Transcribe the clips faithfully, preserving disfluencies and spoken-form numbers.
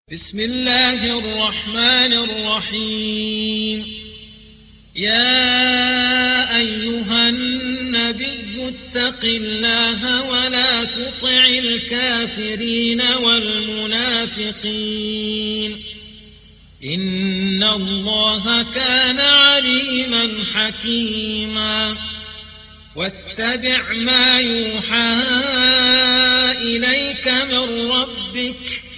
بسم الله الرحمن الرحيم. يا أيها النبي اتق الله ولا تطع الكافرين والمنافقين إن الله كان عليما حكيما. واتبع ما يوحى إليك من ربك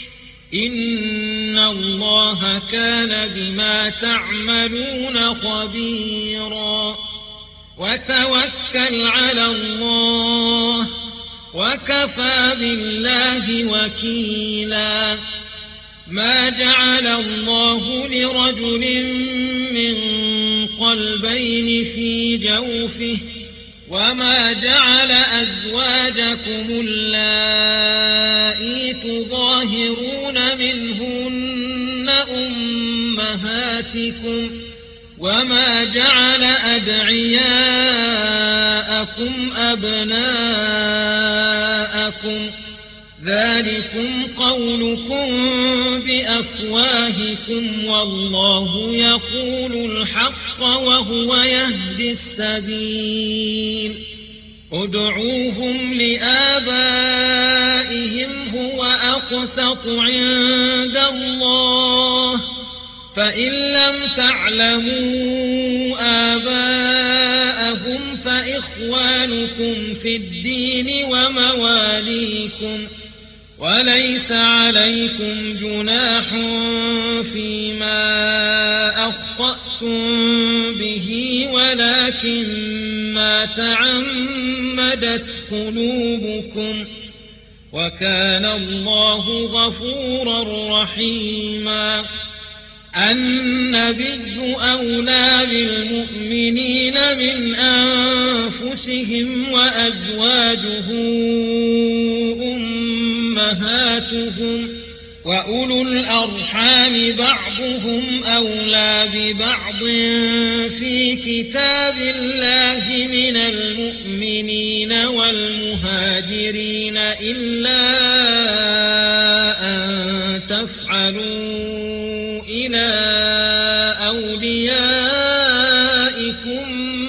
إن الله كان بما تعملون خبيرا. وتوكل على الله وكفى بالله وكيلا. ما جعل الله لرجل من قلبين في جوفه وما جعل أزواجكم اللائي تظاهرون منهن أمهاتكم وما جعل أدعياءكم أبناءكم ذلكم قولكم بأفواهكم والله يقول الحق وهو يهدي السبيل. ادعوهم لآبائهم هو أقسط عند الله فإن لم تعلموا آباءهم فإخوانكم في الدين ومواليكم وليس عليكم جناح فيما أخطأتم به ولكن ما تعمدت قلوبكم وكان الله غفورا رحيما. النبي أولى بالمؤمنين من أنفسهم وأزواجه أمهاتهم وأولو الأرحام بعضهم أولى ببعض في كتاب الله من المؤمنين والمهاجرين إلا أن تفعلوا إلى أوليائكم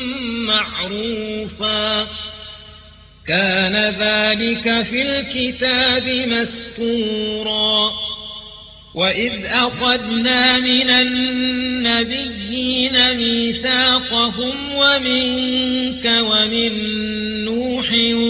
معروفا كان ذلك في الكتاب مسطورا. وإذ أخذنا من النبيين ميثاقهم ومنك ومن نوح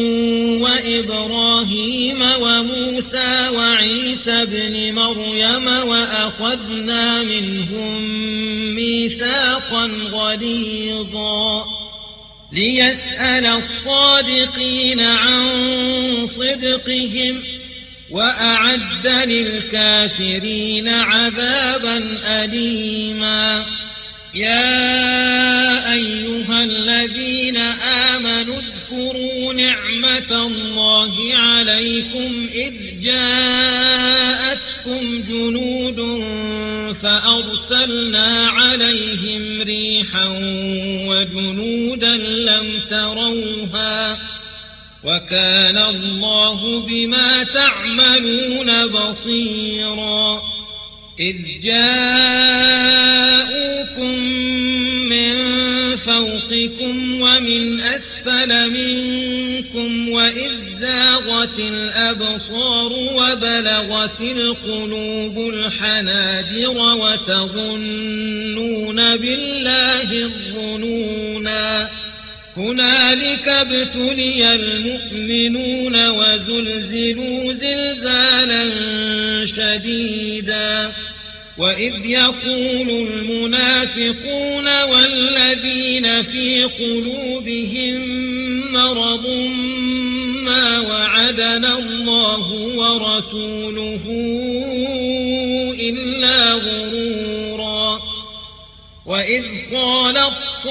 وإبراهيم وموسى وعيسى ابن مريم وأخذنا منهم ميثاقا غليظا ليسأل الصادقين عن صدقهم وأعد للكافرين عذابا أليما. يا أيها الذين آمنوا اذكروا نعمة الله عليكم إذ جاءتكم جنود فأرسلنا عليهم ريحا وجنودا لم تروها وكان الله بما تعملون بصيرا. إذ جاءوكم من فوقكم ومن أسفل منكم وإذ زاغت الأبصار وبلغت القلوب الحناجر وتظنون بالله الظنونا هنالك ابتلي المؤمنون وزلزلوا زلزالا شديدا. وإذ يقول المنافقون والذين في قلوبهم مرض ما وعدنا الله ورسوله إلا غرورا. وإذ قالت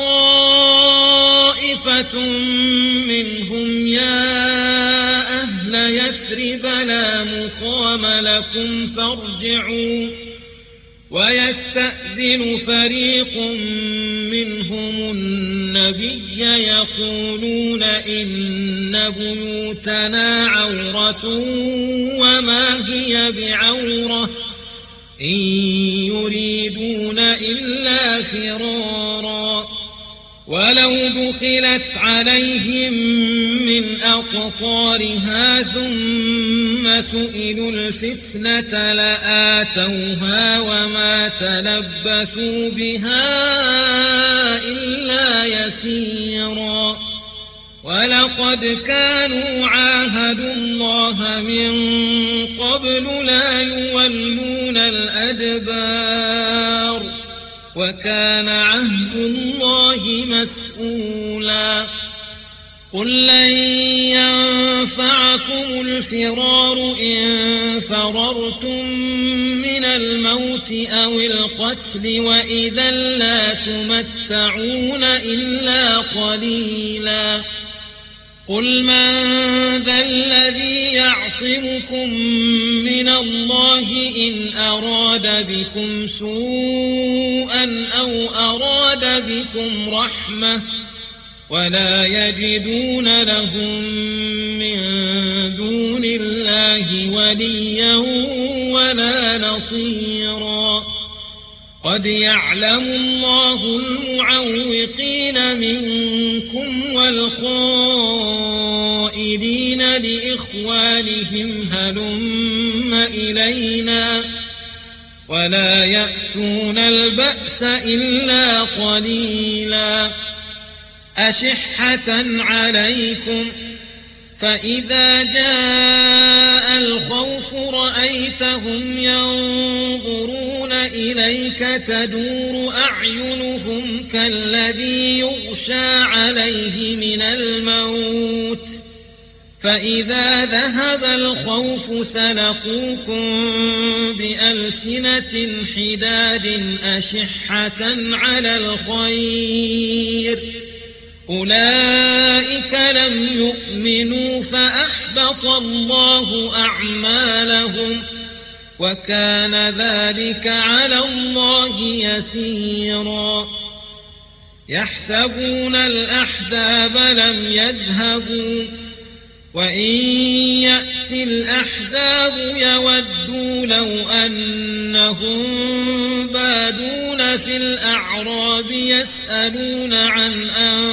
طائفة منهم يا أهل يثرب لا مقام لكم فارجعوا ويستأذن فريق منهم النبي يقولون إن بيوتنا عورة وما هي بعورة إن يريدون إلا فرارا ولو دخلت عليهم من أقطارها ثم سئلوا الفتنة لآتوها وما تلبثوا بها إلا يسيرا ولقد كانوا عاهدوا الله من قبل لا يولون الأدبار وكان عهد الله مسؤولا قل لن ينفعكم الفرار إن فررتم من الموت أو القتل وإذا لا تمتعون إلا قليلا قل من ذا الذي يعصمكم من الله إن أراد بكم سوءا أو أراد بكم رحمة ولا يجدون لهم من دون الله وليا ولا نصيرا قد يعلم الله المعوقين منكم والخائنين لإخوانهم هلم إلينا ولا يأتون البأس إلا قليلا أشحة عليكم فإذا جاء الخوف رأيتهم ينظرون إليك تدور أعينهم كالذي يغشى عليه من الموت فإذا ذهب الخوف سلقوكم بألسنة حداد أشحة على الخير أولئك لم يؤمنوا فأحبط الله أعمالهم وكان ذلك على الله يسيرا يحسبون الأحزاب لم يذهبوا وإن يأت الأحزاب يودوا لو أنهم بادون في الأعراب يسألون عن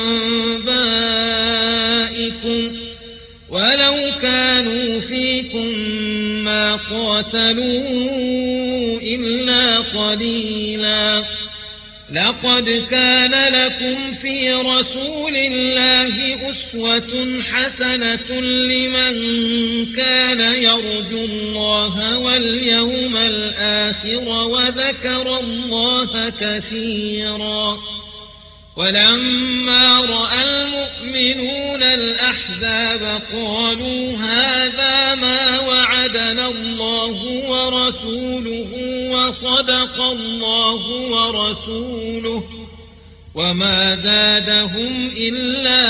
أنبائكم ولو كانوا فيكم ما قاتلوا إلا قليلا لقد كان لكم في رسول الله أسوة حسنة لمن كان يرجو الله واليوم الآخر وذكر الله كثيرا ولما رأى المؤمنون الأحزاب قالوا هذا ما وعدنا الله ورسوله وصدق الله ورسوله وما زادهم إلا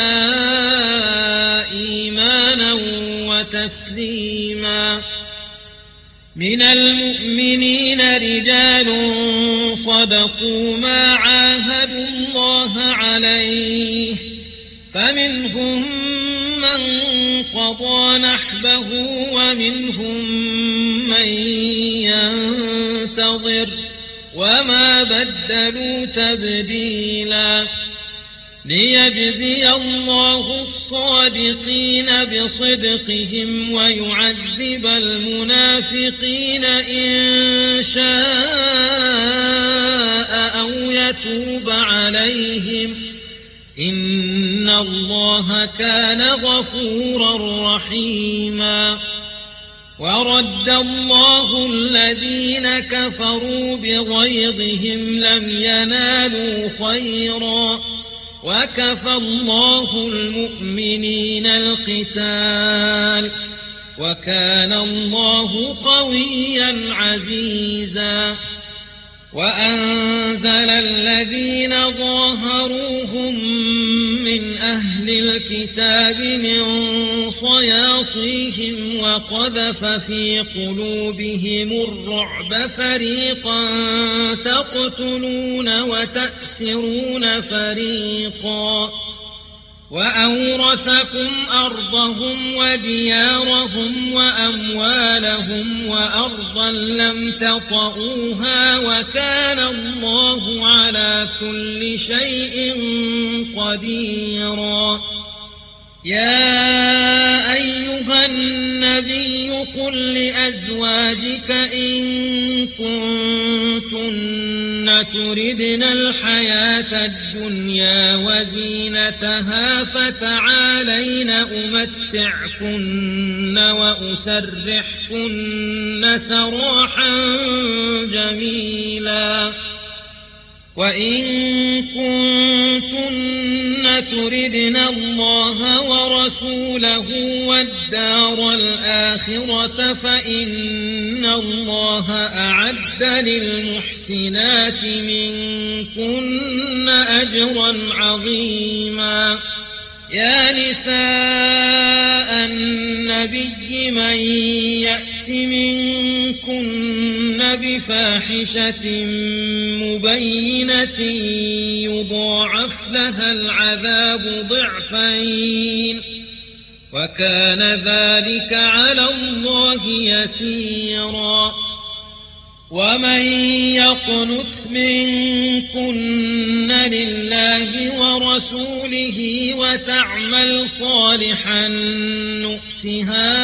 إيمانا وتسليما من المؤمنين رجال صدقوا ما عاهدوا الله عليه فمنهم من قضى نحبه ومنهم من ينتظر وما بدلوا تبديلا ليجزي الله الصادقين بصدقهم ويعذب المنافقين إن شاء أو يتوب عليهم إن الله كان غفورا رحيما ورد الله الذين كفروا بغيظهم لم ينالوا خيرا وكفى الله المؤمنين القتال وكان الله قويا عزيزا وأنزل الذين ظاهروهم من أهل الكتاب من صياصيهم وقذف في قلوبهم الرعب فريقا تقتلون وتأسرون فريقا وأورثكم أرضهم وديارهم وأموالهم وأرضا لم تطئوها وكان الله على كل شيء قديرا. يا أيها النبي قل لأزواجك إن كنتن تردن الحياة الدنيا وزينتها فتعالين أمتعكن وأسرحكن سراحا جميلا. وإن كنتن تردن الله ورسوله والدار الآخرة فإن الله أعد للمحسنات منكن أجرا عظيما. يا نساء النبي من يأت منكن بفاحشة مبينة يضاعف لها العذاب ضعفين وكان ذلك على الله يسيرا. ومن يقنت منكن لله ورسوله وتعمل صالحا نؤتها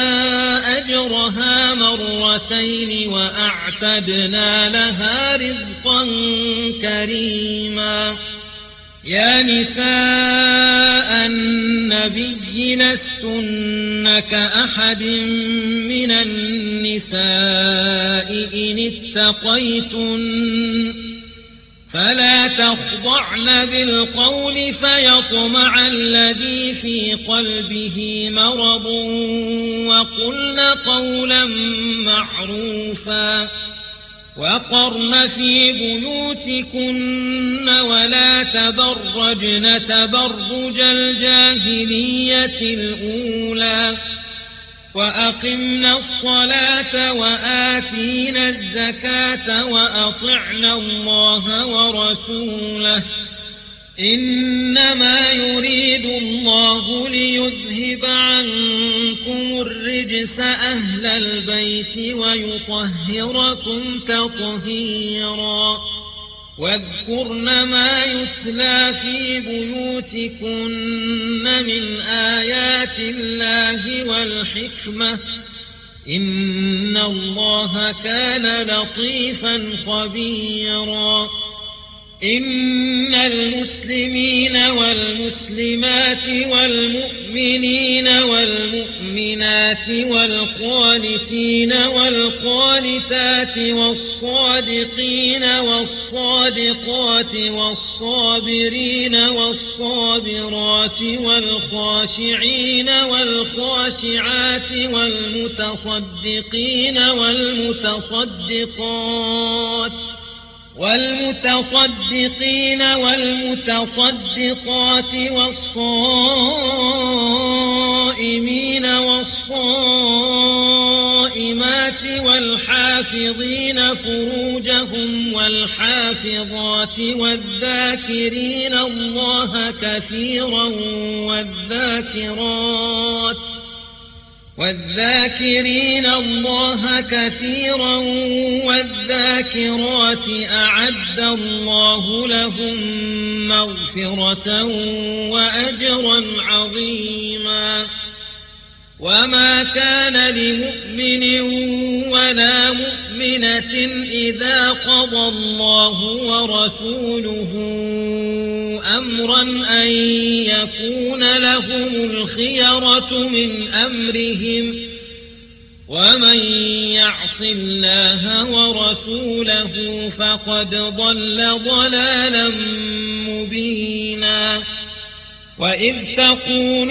أجرها مرتين وأعتدنا لها رزقا كريما. يا نساء النبي لستن كأحد من النساء إن اتقيتن فلا تخضعن بالقول فيطمع الذي في قلبه مرض وقلن قولا معروفا. وقرن في بيوتكن ولا تبرجن تبرج الجاهلية الأولى وأقمنا الصلاة وآتينا الزكاة وأطعنا الله ورسوله إنما يريد الله ليذهب عنكم الرجس أهل البيت ويطهركم تطهيرا. واذكرن ما يتلى في بيوتكن من آيات الله والحكمة إن الله كان لطيفا خبيرا. إن المسلمين والمسلمات والمؤمنين والمؤمنات والقانتين والقانتات والصادقين والصادقات والصابرين والصابرات والخاشعين والخاشعات والمتصدقين والمتصدقات والمتصدقين والمتصدقات والصائمين والصائمات والحافظين فروجهم والحافظات والذاكرين الله كثيرا والذاكرات والذاكرين الله كثيرا والذاكرات أعد الله لهم مغفرة وأجرا عظيما. وما كان لمؤمن ولا مؤمنة إذا قضى الله ورسوله أمرا أن يكون لهم الخيرة من أمرهم ومن يعص الله ورسوله فقد ضل ضلالا مبينا. وإذ تقول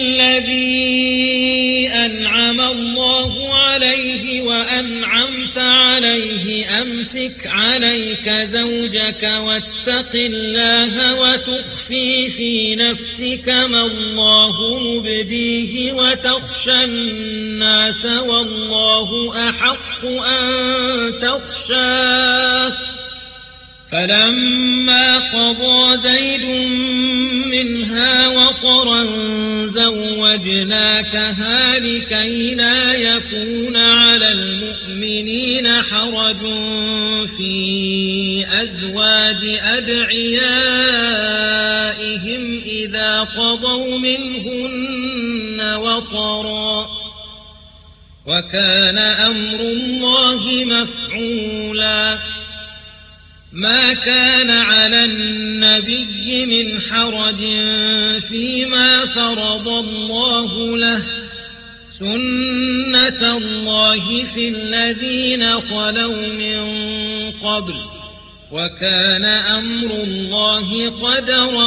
للذي أنعم الله عليه وأنعمت عليه أمسك عليك زوجك واتق الله وتخفي في نفسك ما الله مبديه وتخشى الناس والله أحق أن تخشاه. فلما قضى زيد منها وطرا زوجناكها لكي لا يكون على المؤمنين حرج في أزواج أدعيائهم إذا قضوا منهن وطرا وكان أمر الله مفعولا ما كان على النبي من حرج فيما فرض الله له سنة الله في الذين خلوا من قبل وكان أمر الله قدرا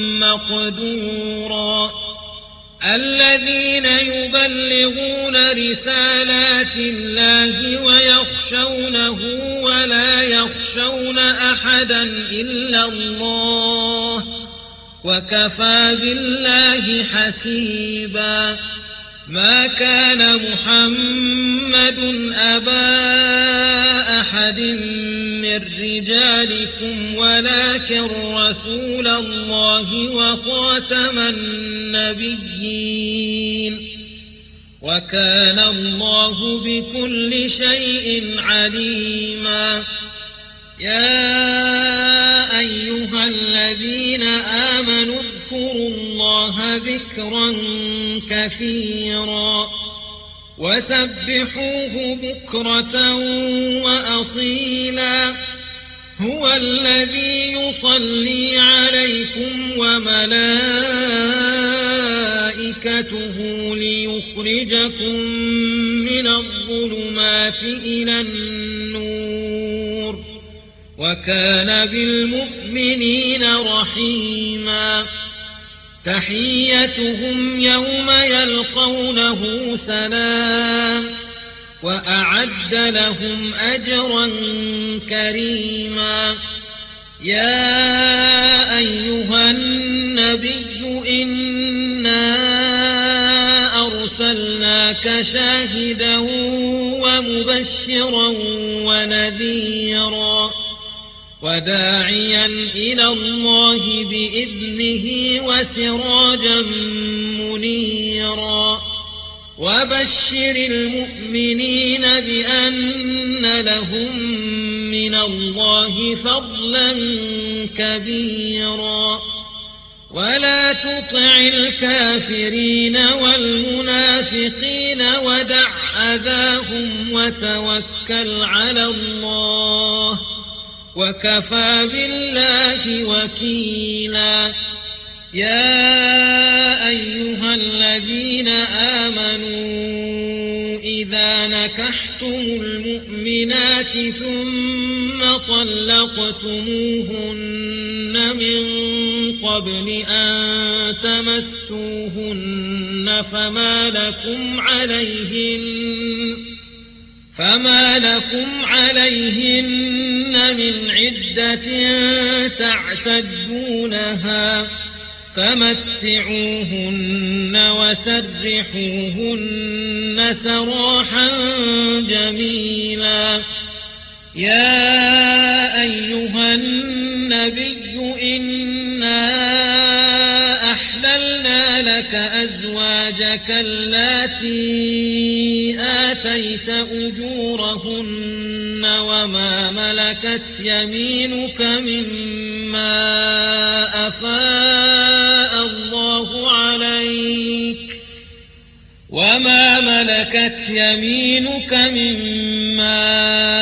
مقدورا الذين يبلغون رسالات الله ويخشونه ولا يخشون أحدا إلا الله وكفى بالله حسيبا ما كان محمد أبا أحد من رجالكم ولكن رسول الله وخاتم النبيين وكان الله بكل شيء عليما يا أيها الذين آمنوا اذكروا الله ذكرا كثيرا وسبحوه بكرة وأصيلا هو الذي يصلي عليكم وملائكته ليخرجكم من الظلمات إلى النور وكان بالمؤمنين رحيما تحيتهم يوم يلقونه سلام وأعد لهم أجرا كريما يا أيها النبي إنا أرسلناك شاهدا ومبشرا ونذيرا وداعيا إلى الله بإذنه وسراجا منيرا وبشر المؤمنين بأن لهم من الله فضلا كبيرا ولا تطع الكافرين والمنافقين ودع أذاهم وتوكل على الله وكفى بالله وكيلا يا أيها الذين آمنوا إذا نكحتم المؤمنات ثم طلقتموهن من قبل أن تمسوهن فما لكم عليهن فما لكم عليهن من عدة تعتدونها فمتعوهن وسرحوهن سراحا جميلا يا أيها النبي إنا أحللنا لك أزواجك اللاتي آتيت أجورهن وما ملكت يمينك مما أفاء الله عليك وما ملكت يمينك مما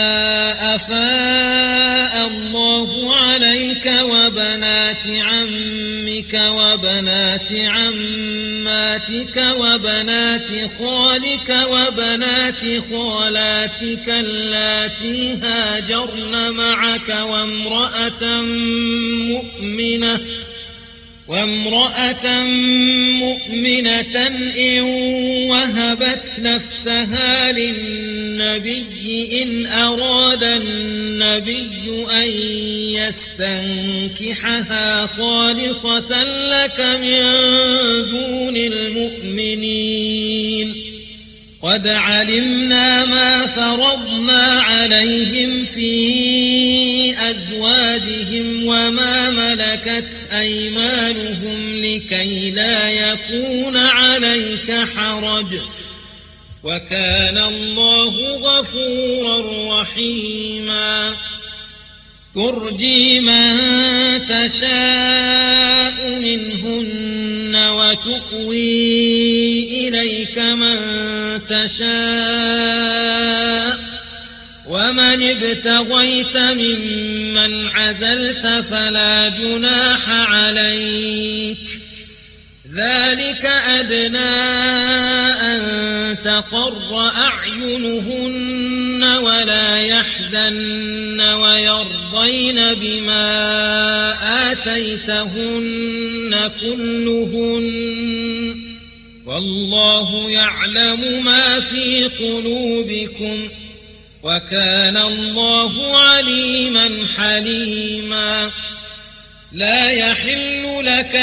أفاء الله عليك وبنات عمك وبنات عماتك وبنات خالك وبنات خالاتك اللاتي هاجرن معك وامرأة مؤمنة وامرأة مؤمنة إن وهبت نفسها للنبي إن أراد النبي أن يستنكحها خالصة لك من دون المؤمنين قد علمنا ما فرضنا عليهم في أزواجهم وما ملكت أيمانهم لكي لا يكون عليك حرج وكان الله غفورا رحيما ترجي من تشاء منهن وتؤوي إليك من تشاء ومن ابتغيت ممن عزلت فلا جناح عليك ذلك أدنى أن تقر أعينهن ولا يحزن ويرضين بما آتيتهن كلهن والله يعلم ما في قلوبكم وكان الله عليما حليما لا يحل لك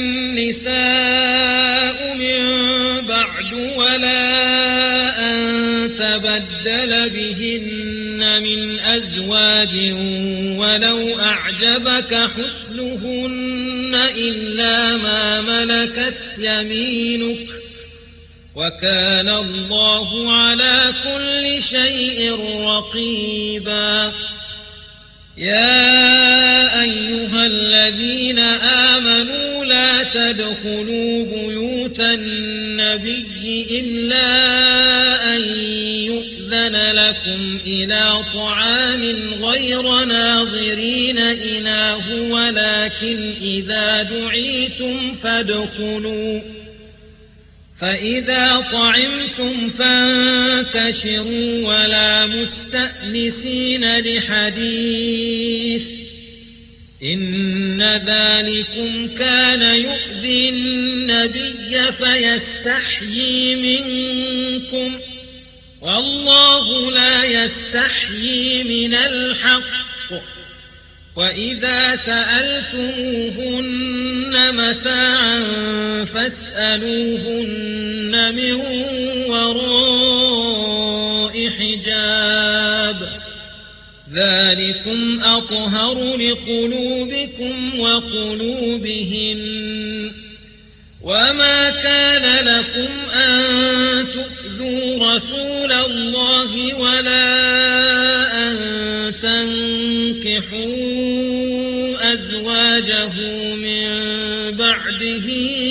النساء من بعد ولا أن تبدل بهن من أزواج ولو أعجبك حسنهن إلا ما ملكت يمينك وكان الله على كل شيء رقيبا يا أيها الذين آمنوا لا تدخلوا بيوت النبي إلا أن يؤذن لكم إلى طعام غير ناظرين إناه ولكن إذا دعيتم فادخلوا فإذا طعمتم فانتشروا ولا مستأنسين لحديث إن ذلكم كان يؤذي النبي فيستحيي منكم والله لا يستحيي من الحق وإذا سألتموهن متاعا فاسألوهن من وراء حجاب ذلكم أطهر لقلوبكم وقلوبهن وما كان لكم أن تؤذوا رسول الله ولا أن تنكحوا أزواجه من بعده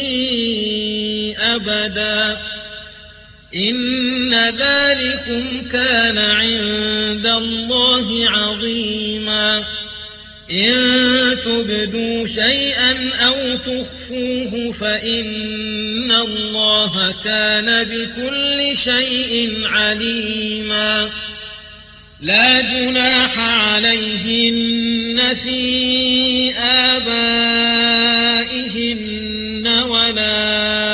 أبدا إن ذلكم كان عند الله عظيما إن تبدوا شيئا أو تخفوه فإن الله كان بكل شيء عليما لا جناح عليهن في آبائهن ولا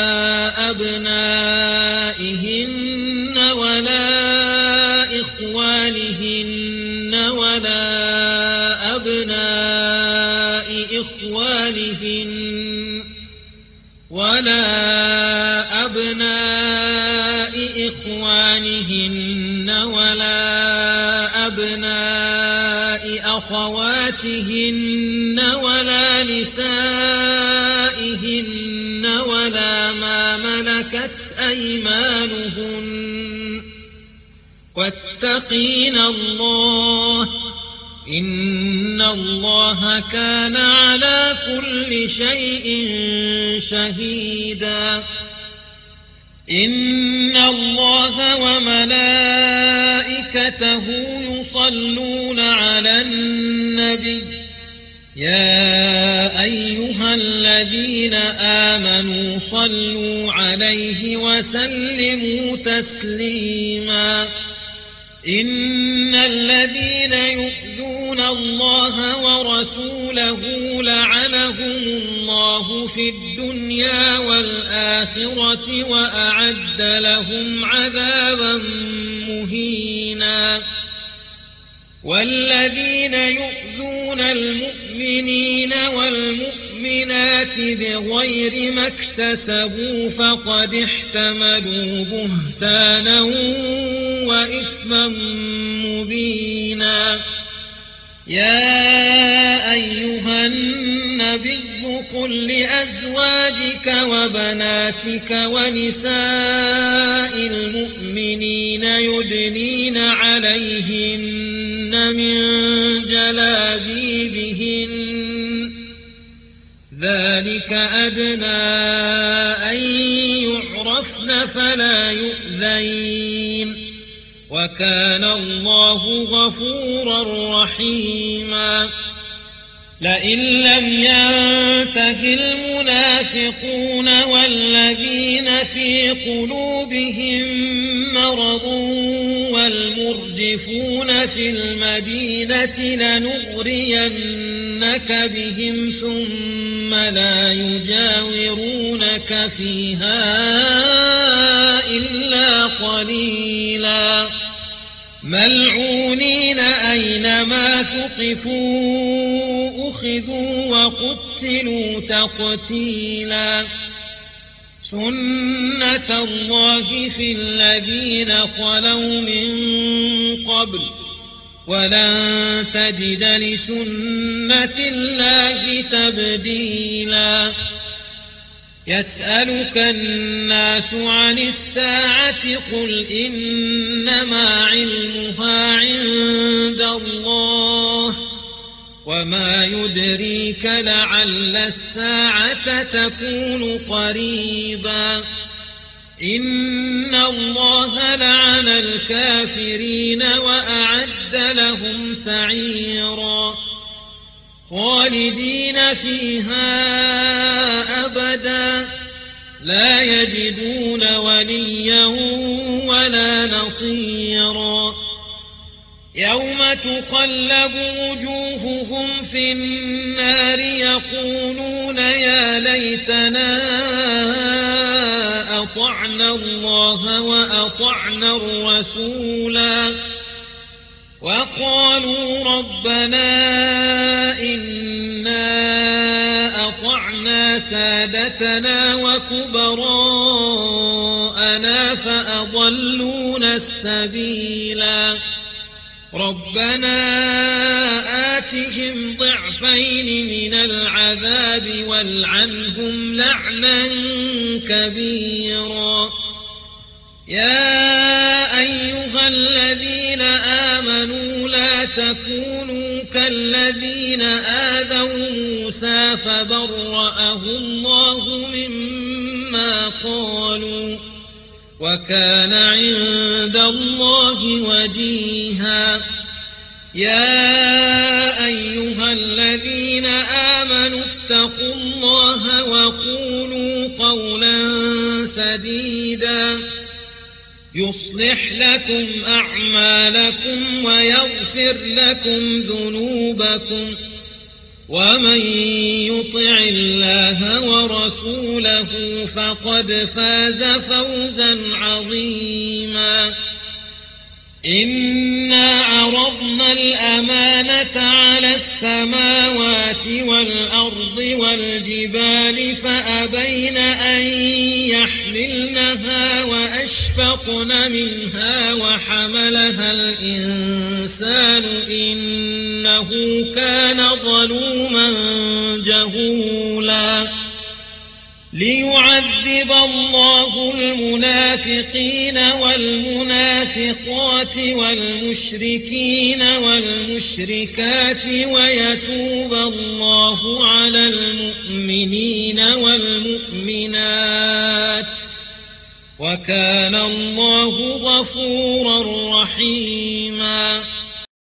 أبنائهن ولا إخوانهن ولا أبناء إخوانهن ولا أبناء إخوانهن ولا أبناء أخواتهن ولا نسائهن ولا ما ملكت أيمانهن واتقين الله إن الله كان على كل شيء شهيدا إن الله وملائكته يصلون على النبي يا أيها الذين آمنوا صلوا عليه وسلموا تسليما إن الذين يؤذون الله ورسوله لعنهم الله في الدنيا والآخرة وأعد لهم عذابا مهينا والذين يؤذون المؤمنين والمؤمنات بغير ما اكتسبوا فقد احتملوا بهتانا وإثما مبينا يا أيها النبي قل لأزواجك وبناتك ونساء المؤمنين يدنين عليهن من جلابيبهن ذلك أدنى أن يعرفن فلا يؤذين وكان الله غفورا رحيما لئن لم ينته المنافقون والذين في قلوبهم مرض والمرجفون في المدينة لنغرينك بهم ثم لا يجاورونك فيها إلا قليلا ملعونين أينما ثقفوا أخذوا وقتلوا تقتيلا سنة الله في الذين خلوا من قبل ولن تجد لسنة الله تبديلا يسألك الناس عن الساعة قل إنما علمها عند الله وما يدريك لعل الساعة تكون قريبا إن الله لعن الكافرين وأعد لهم سعيرا خالدين فيها أبدا لا يجدون وليا ولا نصيرا يوم تقلب وجوههم في النار يقولون يا ليتنا أطعنا الله وأطعنا الرسولا وقالوا ربنا إنا أطعنا سادتنا وكبراءنا فأضلونا السبيلا ربنا آتهم ضعفين من العذاب والعنهم لعنا كبيرا يا أيها الذين آمنوا لا تكونوا كالذين آذوا موسى فبرأه الله مما قالوا وكان عند الله وجيها يا أيها الذين آمنوا اتقوا الله وقولوا قولا سديدا يصلح لكم أعمالكم ويغفر لكم ذنوبكم ومن يطع الله ورسوله فقد فاز فوزا عظيما إنا عرضنا الأمانة على السماوات والأرض والجبال فأبين أن يحملنها وأشفقن منها وحملها الإنسان إنه كان ظلوما جهولا ليعذب الله المنافقين والمنافقات والمشركين والمشركات ويتوب الله على المؤمنين والمؤمنات وكان الله غفورا رحيما